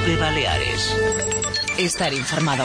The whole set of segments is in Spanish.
COPE Baleares. Estar informado.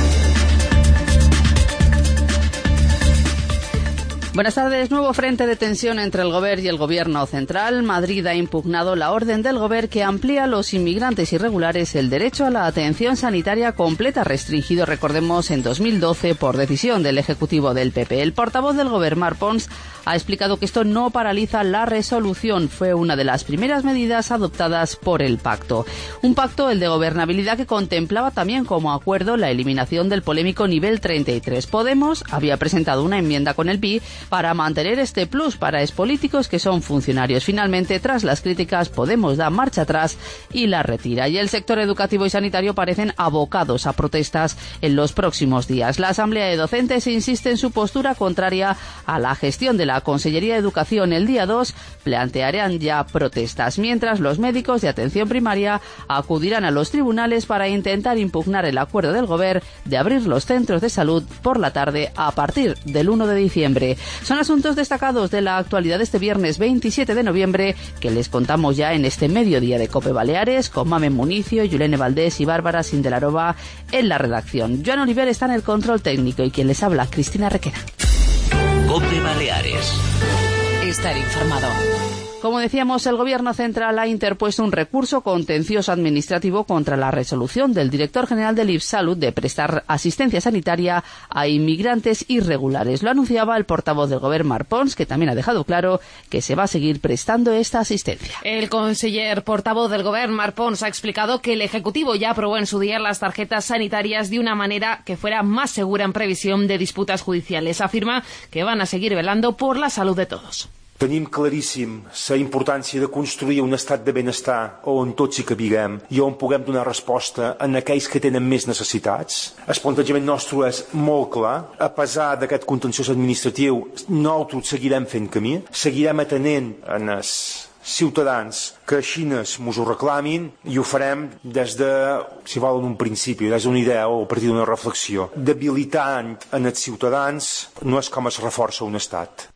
Buenas tardes. Nuevo frente de tensión entre el Govern y el Gobierno central. Madrid ha impugnado la orden del Govern que amplía a los inmigrantes irregulares el derecho a la atención sanitaria completa, restringido, recordemos, en 2012 por decisión del Ejecutivo del PP. El portavoz del Govern, Marc Pons, ha explicado que esto no paraliza la resolución. Fue una de las primeras medidas adoptadas por el pacto. Un pacto, el de gobernabilidad, que contemplaba también como acuerdo la eliminación del polémico nivel 33. Podemos había presentado una enmienda con el PI para mantener este plus para expolíticos que son funcionarios. Finalmente, tras las críticas, Podemos da marcha atrás y la retira. Y el sector educativo y sanitario parecen abocados a protestas en los próximos días. La Asamblea de Docentes insiste en su postura contraria a la gestión de la Consellería de Educación. El día 2 plantearán ya protestas, mientras los médicos de atención primaria acudirán a los tribunales para intentar impugnar el acuerdo del Govern de abrir los centros de salud por la tarde a partir del 1 de diciembre. Son asuntos destacados de la actualidad de este viernes 27 de noviembre que les contamos ya en este mediodía de COPE Baleares con Mamen Municio, Yulene Valdés y Bárbara Sindelarova en la redacción. Joan Oliver está en el control técnico y quien les habla, Cristina Requena. COPE Baleares. Estar informado. Como decíamos, el Gobierno central ha interpuesto un recurso contencioso administrativo contra la resolución del director general del IPSalud de prestar asistencia sanitaria a inmigrantes irregulares. Lo anunciaba el portavoz del Govern, Marc Pons, que también ha dejado claro que se va a seguir prestando esta asistencia. El conseller portavoz del Govern, Marc Pons, ha explicado que el Ejecutivo ya aprobó en su día las tarjetas sanitarias de una manera que fuera más segura en previsión de disputas judiciales. Afirma que van a seguir velando por la salud de todos. Tenim claríssim la importància de construir un estat de benestar on tots hi cabiguem i on puguem donar resposta a aquells que tenen més necessitats. El plantejament nostre és molt clar. A pesar d'aquest contenciós administratiu, nosaltres seguirem fent camí, seguirem atenent els ciutadans que així mos ho reclamin i ho farem des de, si volen, un principi, des d'una idea o a partir d'una reflexió. Debilitant en els ciutadans no és com es reforça un estat.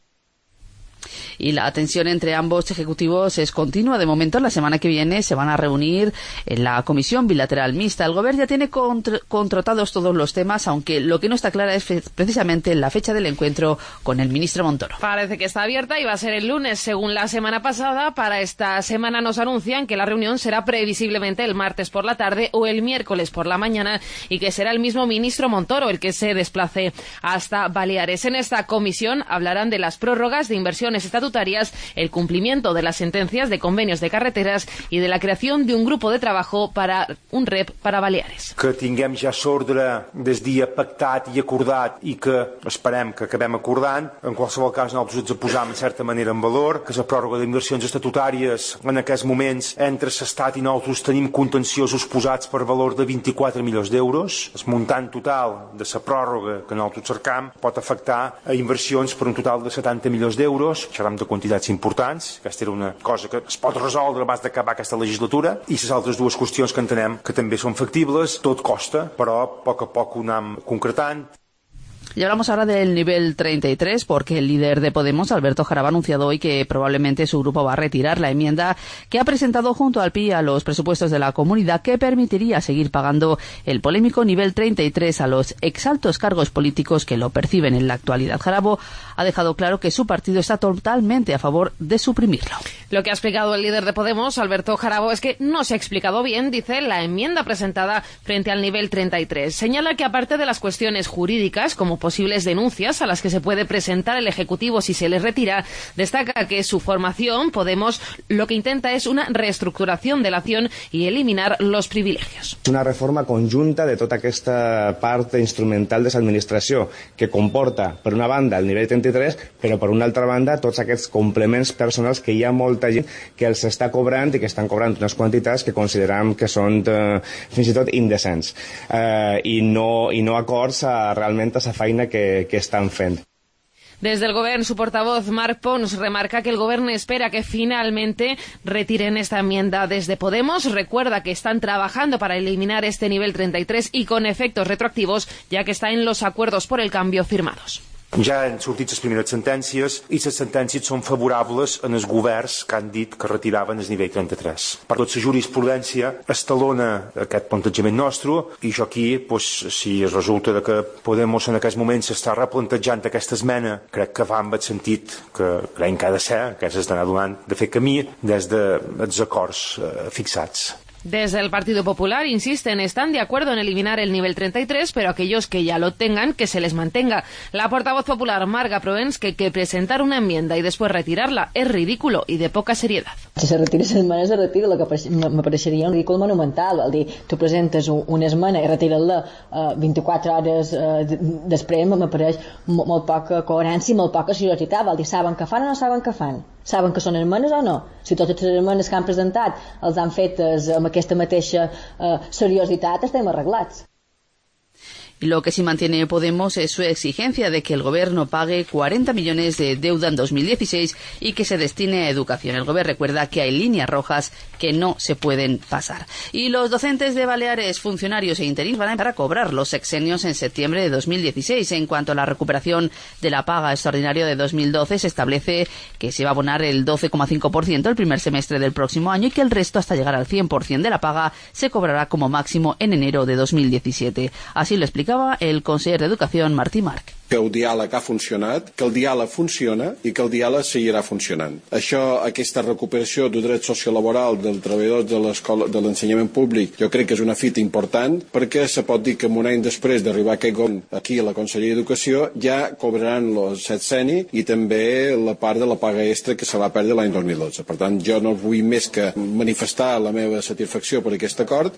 Y la tensión entre ambos ejecutivos es continua. De momento, la semana que viene se van a reunir en la Comisión Bilateral Mixta. El Gobierno ya tiene contratados todos los temas, aunque lo que no está clara es precisamente la fecha del encuentro con el ministro Montoro. Parece que está abierta y va a ser el lunes, según la semana pasada. Para esta semana nos anuncian que la reunión será previsiblemente el martes por la tarde o el miércoles por la mañana y que será el mismo ministro Montoro el que se desplace hasta Baleares. En esta comisión hablarán de las prórrogas de inversiones estatutarias, el cumplimiento de las sentencias de convenios de carreteras y de la creación de un grupo de trabajo para un REP para Baleares. Que tinguem ja l'ordre des dia pactat i acordat i que esperem que acabem acordant. En qualsevol cas, nosaltres ens posam en certa manera en valor, que la pròrroga d'inversions estatutàries en aquests moments entre l'Estat i nosaltres tenim contenciosos posats per valor de 24 milions d'euros. El muntant total de la pròrroga que nosaltres cercam pot afectar a inversions per un total de 70 milions d'euros. Xerram de quantitats importants. Aquesta era una cosa que es pot resoldre abans d'acabar aquesta legislatura, i les altres dues qüestions que entenem que també són factibles. Tot costa, però a poc ho anem concretant. Y hablamos ahora del nivel 33 porque el líder de Podemos, Alberto Jaraba, ha anunciado hoy que probablemente su grupo va a retirar la enmienda que ha presentado junto al PI a los presupuestos de la comunidad que permitiría seguir pagando el polémico nivel 33 a los exaltos cargos políticos que lo perciben en la actualidad. Jarabo ha dejado claro que su partido está totalmente a favor de suprimirlo. Lo que ha explicado el líder de Podemos, Alberto Jarabo, es que no se ha explicado bien, dice, la enmienda presentada frente al nivel 33. Señala que aparte de las cuestiones jurídicas, como posibles denuncias a las que se puede presentar el Ejecutivo si se les retira, destaca que su formación, Podemos, lo que intenta es una reestructuración de la acción y eliminar los privilegios. Una reforma conjunta de tota aquesta part instrumental de l'administració que comporta, per una banda, el nivell 33, però per una altra banda, tots aquests complements personals que hi ha molta gent que els està cobrant i que estan cobrant unes quantitats que considerem que són fins i tot indecents i no acords realment a la feina que están fent. Desde el Govern, su portavoz, Marc Pons, remarca que el Govern espera que finalmente retiren esta enmienda. Desde Podemos recuerda que están trabajando para eliminar este nivel 33 y con efectos retroactivos, ya que está en los acuerdos por el cambio firmados. Ja han sortit les primeres sentències i les sentències són favorables en els governs que han dit que retiraven el nivell 33. Per tot, la jurisprudència estalona aquest plantejament nostre i jo aquí, si resulta que Podemos en aquest moment s'està replantejant aquesta esmena, crec que va amb el sentit que creiem que ha de ser, que és d'anar donant de fer camí des dels acords fixats. Desde el Partido Popular insisten, están de acuerdo en eliminar el nivel 33, pero aquellos que ya lo tengan, que se les mantenga. La portavoz popular, Marga Proens, que presentar una enmienda y después retirarla es ridículo y de poca seriedad. Si se retira l'esmena, se retira, el que m'apareixeria un ridícul monumental. Vol dir, tu presentes una esmena i retires-la 24 hores després, m'apareix molt poca coherència i molt poca seriositat. Vol dir, saben què fan o no saben què fan? Saben que són esmenes o no? Si totes les esmenes que han presentat els han fetes amb aquesta mateixa seriositat, estem arreglats. Y lo que sí mantiene Podemos es su exigencia de que el gobierno pague 40 millones de deuda en 2016 y que se destine a educación. El gobierno recuerda que hay líneas rojas que no se pueden pasar. Y los docentes de Baleares, funcionarios e interinos van a empezar a cobrar los sexenios en septiembre de 2016. En cuanto a la recuperación de la paga extraordinaria de 2012, se establece que se va a abonar el 12,5% el primer semestre del próximo año y que el resto, hasta llegar al 100% de la paga, se cobrará como máximo en enero de 2017. Así lo explica el conseller d'Educació, Martí Marc. Que el diàleg ha funcionat, que el diàleg funciona i que el diàleg seguirà funcionant. Aquesta recuperació del dret sociolaboral dels treballadors de l'ensenyament públic, jo crec que és una fita important, perquè se pot dir que un any després d'arribar aquest govern aquí a la Conselleria d'Educació ja cobraran els sexeni i també la part de la paga extra que se va perdre l'any 2012. Per tant, jo no vull més que manifestar la meva satisfacció per aquest acord.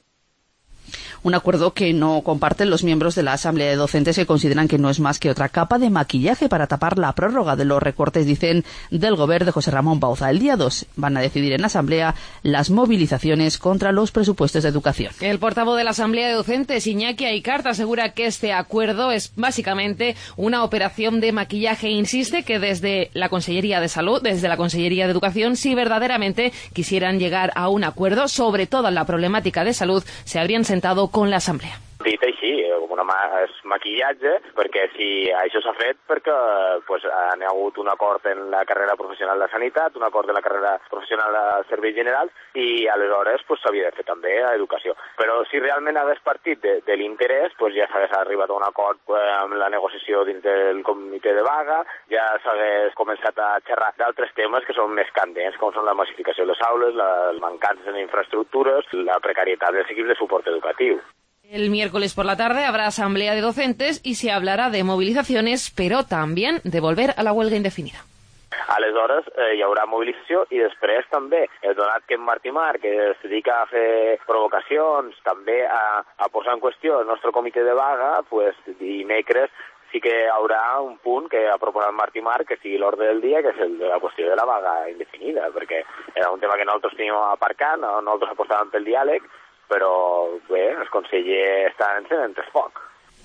Un acuerdo que no comparten los miembros de la Asamblea de Docentes, que consideran que no es más que otra capa de maquillaje para tapar la prórroga de los recortes, dicen, del gobierno de José Ramón Bauza. El día 2 van a decidir en la Asamblea las movilizaciones contra los presupuestos de educación. El portavoz de la Asamblea de Docentes, Iñaki Aicart, asegura que este acuerdo es básicamente una operación de maquillaje e insiste que desde la Consellería de Salud, desde la Consellería de Educación, si verdaderamente quisieran llegar a un acuerdo sobre toda la problemàtica de salud, se habrían sentado con la Assemblea. Dit així, com és maquillatge, perquè si això s'ha fet perquè hi ha hagut un acord en la carrera professional de Sanitat, un acord en la carrera professional de Serveis Generals i aleshores s'havia de fer també a Educació. Però si realment hagués partit de l'interès, ja s'hagués arribat a un acord amb la negociació dins del comitè de vaga, ja s'hagués començat a xerrar d'altres temes que són més candents, com són la massificació de les aules, les mancances en infraestructures, la precarietat dels equips de suport educatiu. El miércoles por la tarde habrá asamblea de docentes y se hablará de movilizaciones, pero también de volver a la huelga indefinida. Aleshores hi haurà mobilització i després també, donat que en Martí Marc, que es dedica a fer provocacions, també a posar en qüestió el nostre comitè de vaga, dimecres sí que hi haurà un punt que ha proposat Martí Marc que sigui l'ordre del dia, que és el de la qüestió de la vaga indefinida, perquè era un tema que nosaltres teníem aparcat, nosaltres apostàvem pel diàleg, però bé, el conseller està encendent el foc.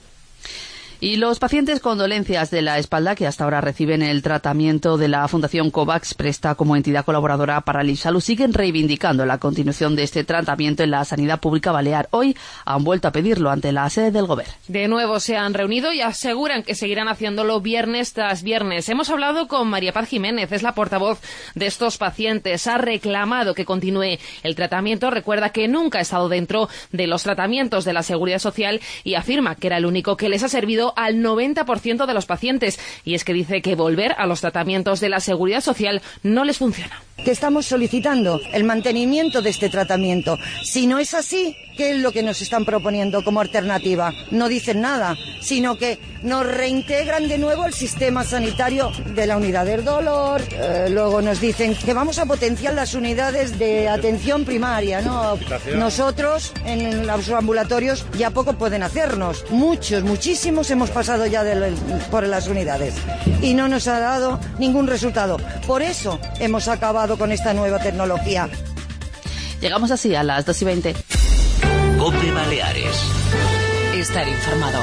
Y los pacientes con dolencias de la espalda que hasta ahora reciben el tratamiento de la Fundación COVAX Presta como entidad colaboradora para el IFSalud siguen reivindicando la continuación de este tratamiento en la sanidad pública balear. Hoy han vuelto a pedirlo ante la sede del Gobierno. De nuevo se han reunido y aseguran que seguirán haciéndolo viernes tras viernes. Hemos hablado con María Paz Jiménez, es la portavoz de estos pacientes. Ha reclamado que continúe el tratamiento. Recuerda que nunca ha estado dentro de los tratamientos de la Seguridad Social y afirma que era el único que les ha servido al 90% de los pacientes, y es que dice que volver a los tratamientos de la Seguridad Social no les funciona. Que estamos solicitando el mantenimiento de este tratamiento. Si no es así, ¿qué es lo que nos están proponiendo como alternativa? No dicen nada, sino que nos reintegran de nuevo el sistema sanitario de la unidad del dolor. Luego nos dicen que vamos a potenciar las unidades de atención primaria, ¿no? Nosotros en los ambulatorios ya poco pueden hacernos. Muchísimos hemos pasado ya por las unidades y no nos ha dado ningún resultado. Por eso hemos acabado con esta nueva tecnología. Llegamos así a las 2:20. COPE Baleares. Estar informado.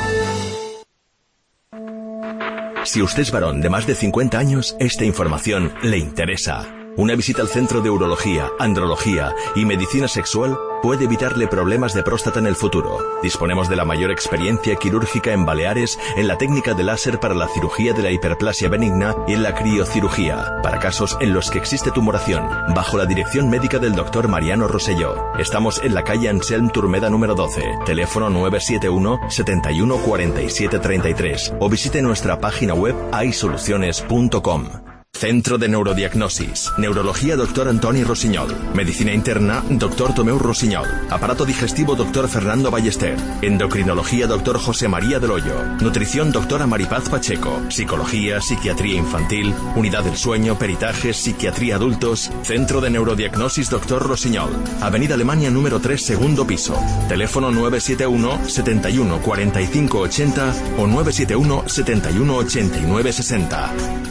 Si usted es varón de más de 50 años, esta información le interesa. Una visita al Centro de Urología, Andrología y Medicina Sexual puede evitarle problemas de próstata en el futuro. Disponemos de la mayor experiencia quirúrgica en Baleares en la técnica de láser para la cirugía de la hiperplasia benigna y en la criocirugía, para casos en los que existe tumoración, bajo la dirección médica del Dr. Mariano Rosselló. Estamos en la calle Anselm Turmeda número 12, teléfono 971 71 47 33, o visite nuestra página web aisoluciones.com. Centro de Neurodiagnosis. Neurología Dr. Antoni Rossinyol. Medicina interna Dr. Tomeu Rossinyol. Aparato digestivo Dr. Fernando Ballester. Endocrinología Dr. José María del Hoyo. Nutrición Dra. Maripaz Pacheco. Psicología, psiquiatría infantil, unidad del sueño, peritajes, psiquiatría adultos. Centro de Neurodiagnosis Dr. Rossinyol. Avenida Alemania número 3, segundo piso. Teléfono 971 71 45 80 o 971 71 89 60.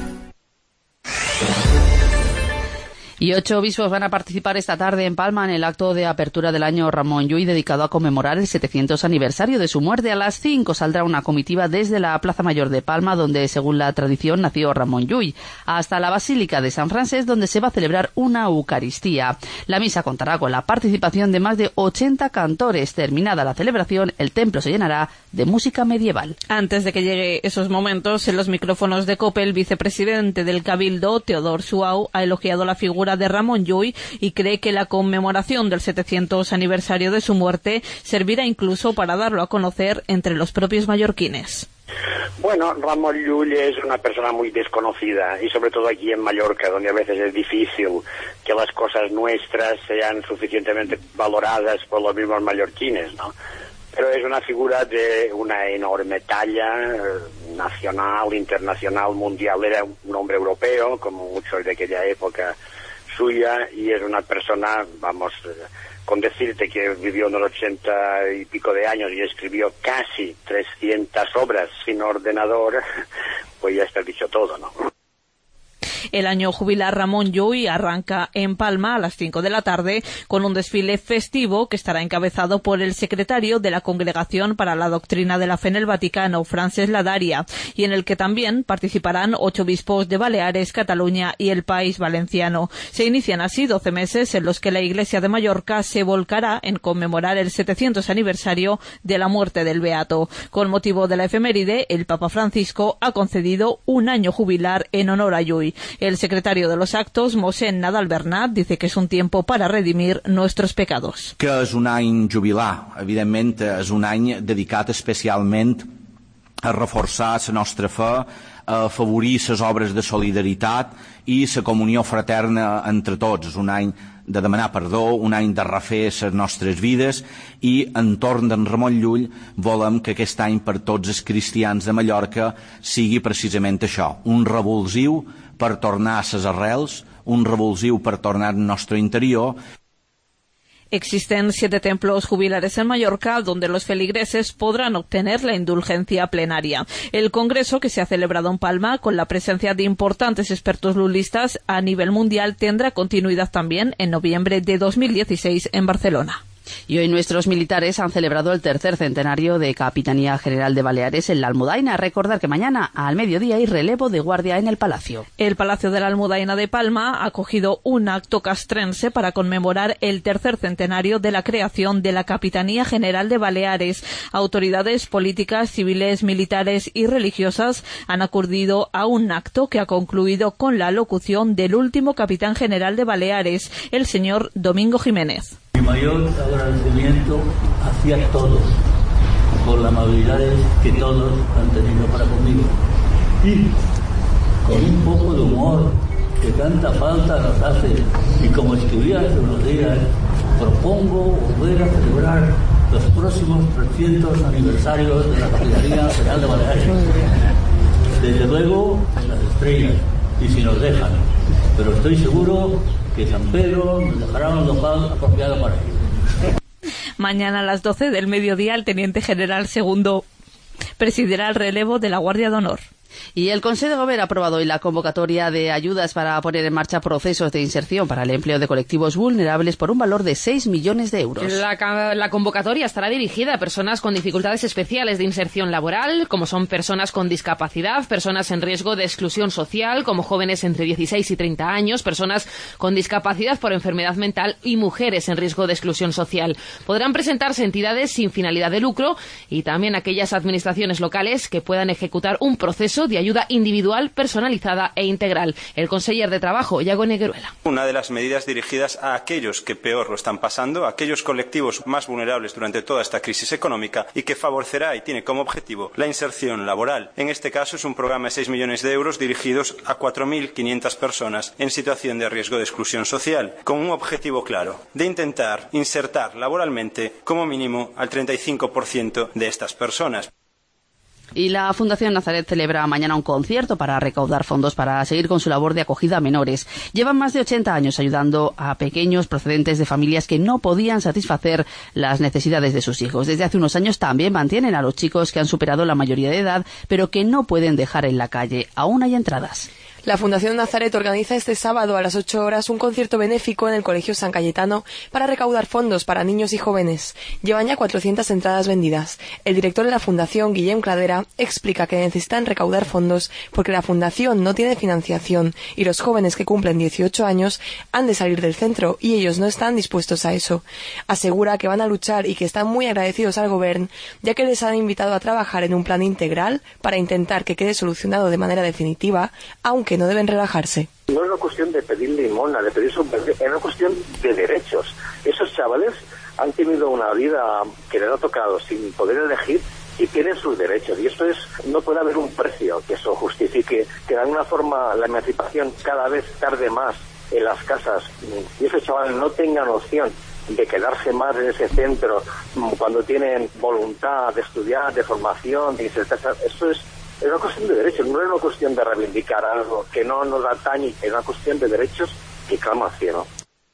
Y 8 obispos van a participar esta tarde en Palma en el acto de apertura del año Ramón Llull, dedicado a conmemorar el 700 aniversario de su muerte. A las 5 saldrá una comitiva desde la Plaza Mayor de Palma, donde, según la tradición, nació Ramón Llull, hasta la Basílica de San Francés, donde se va a celebrar una Eucaristía. La misa contará con la participación de más de 80 cantores. Terminada la celebración, el templo se llenará de música medieval. Antes de que llegue esos momentos, en los micrófonos de COPE, el vicepresidente del Cabildo, Teodor Suau, ha elogiado la figura de Ramón Llull y cree que la conmemoración del 700 aniversario de su muerte servirá incluso para darlo a conocer entre los propios mallorquines. Bueno, Ramón Llull es una persona muy desconocida y sobre todo aquí en Mallorca, donde a veces es difícil que las cosas nuestras sean suficientemente valoradas por los mismos mallorquines, ¿no? Pero es una figura de una enorme talla, nacional, internacional, mundial. Era un hombre europeo, como muchos de aquella época suya, y es una persona, vamos, con decirte que vivió unos 80 y pico de años y escribió casi 300 obras sin ordenador, pues ya está dicho todo, ¿no? El año jubilar Ramón Llull arranca en Palma a las 5 de la tarde con un desfile festivo que estará encabezado por el secretario de la Congregación para la Doctrina de la Fe en el Vaticano, Francesc Ladaria, y en el que también participarán 8 obispos de Baleares, Cataluña y el País Valenciano. Se inician así 12 meses en los que la Iglesia de Mallorca se volcará en conmemorar el 700 aniversario de la muerte del Beato. Con motivo de la efeméride, el Papa Francisco ha concedido un año jubilar en honor a Llull. El secretario de los actos, Mossèn Nadal Bernat, dice que és un tiempo para redimir nuestros pecados. Que és un any jubilar, evidentment és un any dedicat especialment a reforçar la nostra fe, a afavorir les obres de solidaritat i la comunió fraterna entre tots. És un any de demanar perdó, un any de refer les nostres vides i entorn d'en Ramon Llull volem que aquest any per tots els cristians de Mallorca sigui precisament això, un revulsiu per tornar a les arrels, un revulsiu per tornar al nostre interior. Existen 7 templos jubilares en Mallorca donde los feligreses podrán obtener la indulgencia plenaria. El congreso, que se ha celebrado en Palma con la presencia de importantes expertos lullistas a nivel mundial, tendrá continuidad también en noviembre de 2016 en Barcelona. Y hoy nuestros militares han celebrado el 3er centenario de Capitanía General de Baleares en la Almudaina. Recordar que mañana al mediodía hay relevo de guardia en el Palacio. El Palacio de la Almudaina de Palma ha acogido un acto castrense para conmemorar el 3er centenario de la creación de la Capitanía General de Baleares. Autoridades políticas, civiles, militares y religiosas han acudido a un acto que ha concluido con la locución del último capitán general de Baleares, el señor Domingo Jiménez. Mi mayor agradecimiento hacia todos por la amabilidad que todos han tenido para conmigo y con un poco de humor que tanta falta nos hace, y como escribí hace unos días, propongo volver a celebrar los próximos 300 aniversarios de la Capitanía General de Baleares, desde luego en las estrellas y si nos dejan, pero estoy seguro que San Pedro nos dejará un local apropiado para ello. Mañana a las 12 del mediodía el teniente general segundo presidirá el relevo de la Guardia de Honor. Y el Consejo de Gobierno ha aprobado hoy la convocatoria de ayudas para poner en marcha procesos de inserción para el empleo de colectivos vulnerables por un valor de 6 millones de euros. La convocatoria estará dirigida a personas con dificultades especiales de inserción laboral, como son personas con discapacidad, personas en riesgo de exclusión social, como jóvenes entre 16 y 30 años, personas con discapacidad por enfermedad mental y mujeres en riesgo de exclusión social. Podrán presentarse entidades sin finalidad de lucro y también aquellas administraciones locales que puedan ejecutar un proceso de ayuda individual, personalizada e integral. El conseller de Trabajo, Iago Negueruela. Una de las medidas dirigidas a aquellos que peor lo están pasando, a aquellos colectivos más vulnerables durante toda esta crisis económica y que favorecerá y tiene como objetivo la inserción laboral. En este caso es un programa de 6 millones de euros dirigidos a 4.500 personas en situación de riesgo de exclusión social, con un objetivo claro, de intentar insertar laboralmente como mínimo al 35% de estas personas. Y la Fundación Nazaret celebra mañana un concierto para recaudar fondos para seguir con su labor de acogida a menores. Llevan más de 80 años ayudando a pequeños procedentes de familias que no podían satisfacer las necesidades de sus hijos. Desde hace unos años también mantienen a los chicos que han superado la mayoría de edad, pero que no pueden dejar en la calle. Aún hay entradas. La Fundación Nazaret organiza este sábado a las 8 horas un concierto benéfico en el Colegio San Cayetano para recaudar fondos para niños y jóvenes. Llevan ya 400 entradas vendidas. El director de la Fundación, Guillem Cladera, explica que necesitan recaudar fondos porque la Fundación no tiene financiación y los jóvenes que cumplen 18 años han de salir del centro y ellos no están dispuestos a eso. Asegura que van a luchar y que están muy agradecidos al Gobierno, ya que les han invitado a trabajar en un plan integral para intentar que quede solucionado de manera definitiva, aunque no deben relajarse. No es una cuestión de pedir limosna, de pedir subvención, es una cuestión de derechos. Esos chavales han tenido una vida que les ha tocado sin poder elegir y tienen sus derechos. Y esto es, no puede haber un precio que eso justifique que de alguna forma la emancipación cada vez tarde más en las casas y esos chavales no tengan opción de quedarse más en ese centro cuando tienen voluntad de estudiar, de formación, de insertarse. Eso es una cuestión de derechos, no es una cuestión de reivindicar algo que no nos atañe, es una cuestión de derechos que clama al cielo.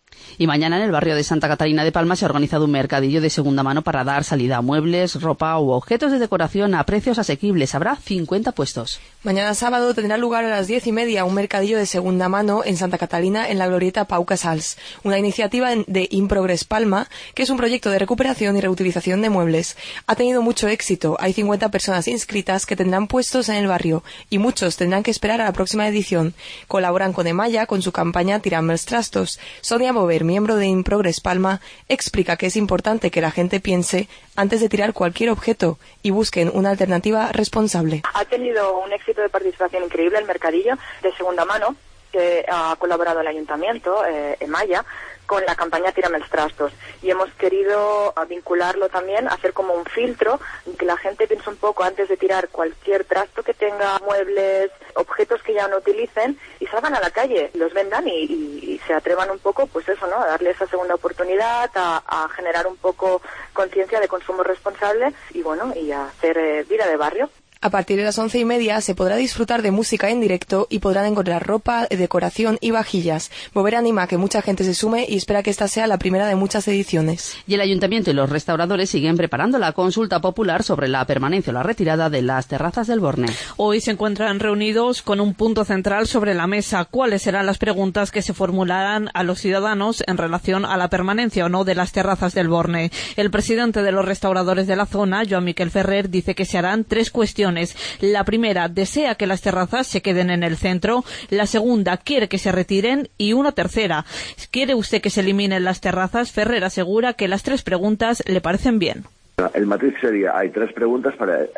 Y mañana en el barrio de Santa Catalina de Palma se ha organizado un mercadillo de segunda mano para dar salida a muebles, ropa u objetos de decoración a precios asequibles. Habrá 50 puestos. Mañana sábado tendrá lugar a las 10:30 un mercadillo de segunda mano en Santa Catalina en la glorieta Pau Casals, una iniciativa de Improgress Palma, que es un proyecto de recuperación y reutilización de muebles. Ha tenido mucho éxito, hay 50 personas inscritas que tendrán puestos en el barrio y muchos tendrán que esperar a la próxima edición. Colaboran con Emaya con su campaña Tirame els trastos. Sonia Bover, miembro de Improgress Palma, explica que es importante que la gente piense antes de tirar cualquier objeto y busquen una alternativa responsable. Ha tenido un éxito de participación increíble el mercadillo de segunda mano que ha colaborado el Ayuntamiento, Emaya, con la campaña Tírame els trastos. Y hemos querido vincularlo también, hacer como un filtro, que la gente piense un poco antes de tirar cualquier trasto que tenga, muebles, objetos que ya no utilicen, y salgan a la calle, los vendan y se atrevan un poco, pues eso, ¿no? A darle esa segunda oportunidad, a generar un poco conciencia de consumo responsable y bueno, y a hacer vida de barrio. A partir de las 11:30 se podrá disfrutar de música en directo y podrán encontrar ropa, decoración y vajillas. Bover anima a que mucha gente se sume y espera que esta sea la primera de muchas ediciones. Y el Ayuntamiento y los restauradores siguen preparando la consulta popular sobre la permanencia o la retirada de las terrazas del Borne. Hoy se encuentran reunidos con un punto central sobre la mesa. ¿Cuáles serán las preguntas que se formularán a los ciudadanos en relación a la permanencia o no de las terrazas del Borne? El presidente de los restauradores de la zona, Joan Miquel Ferrer, dice que se harán 3 cuestiones. La primera, desea que las terrazas se queden en el centro. La segunda, quiere que se retiren. Y una tercera, ¿quiere usted que se eliminen las terrazas? Ferrer asegura que las 3 preguntas le parecen bien. El matiz sería, hay tres preguntas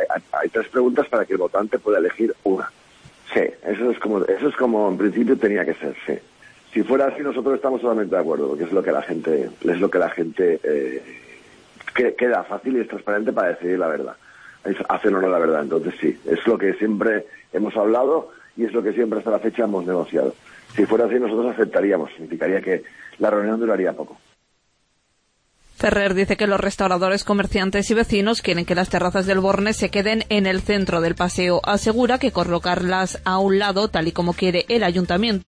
para que el votante pueda elegir una. Sí, eso es como en principio tenía que ser, sí. Si fuera así, nosotros estamos totalmente de acuerdo, porque es lo que la gente queda fácil y es transparente para decidir la verdad. Hacen o no la verdad, entonces sí, es lo que siempre hemos hablado y es lo que siempre hasta la fecha hemos negociado. Si fuera así, nosotros aceptaríamos, significaría que la reunión duraría poco. Ferrer dice que los restauradores, comerciantes y vecinos quieren que las terrazas del Borne se queden en el centro del paseo. Asegura que colocarlas a un lado, tal y como quiere el Ayuntamiento,